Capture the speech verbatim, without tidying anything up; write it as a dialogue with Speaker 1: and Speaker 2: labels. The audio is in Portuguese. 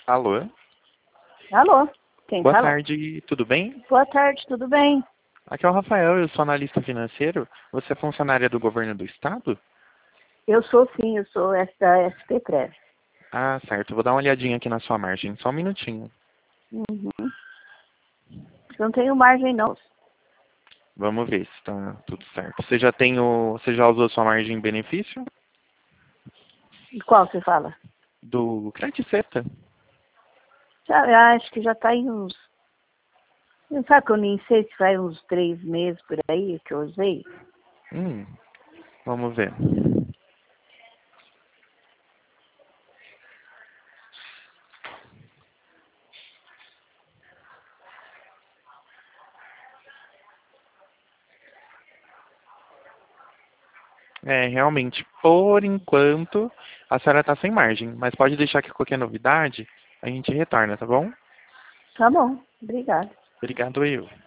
Speaker 1: Alô?
Speaker 2: Alô, quem
Speaker 1: Boa
Speaker 2: fala?
Speaker 1: tarde, tudo bem?
Speaker 2: Boa tarde, tudo bem?
Speaker 1: Aqui é o Rafael, eu sou analista financeiro. Você é funcionária do governo do estado?
Speaker 2: Eu sou sim, eu sou essa S P Cred.
Speaker 1: Ah, certo. Vou dar uma olhadinha aqui na sua margem. Só um minutinho.
Speaker 2: Uhum. Eu não tenho margem não.
Speaker 1: Vamos ver se tá tudo certo. Você já tem o... Você já usou sua margem em benefício?
Speaker 2: Qual você fala?
Speaker 1: Do Crediceta.
Speaker 2: Já, eu acho que já está em uns... Não sabe que eu nem sei se faz uns três meses por aí que eu usei.
Speaker 1: Hum, vamos ver. É, realmente, por enquanto, a senhora tá sem margem. Mas pode deixar que qualquer novidade, a gente retorna, tá bom?
Speaker 2: Tá bom, obrigada.
Speaker 1: Obrigado, eu.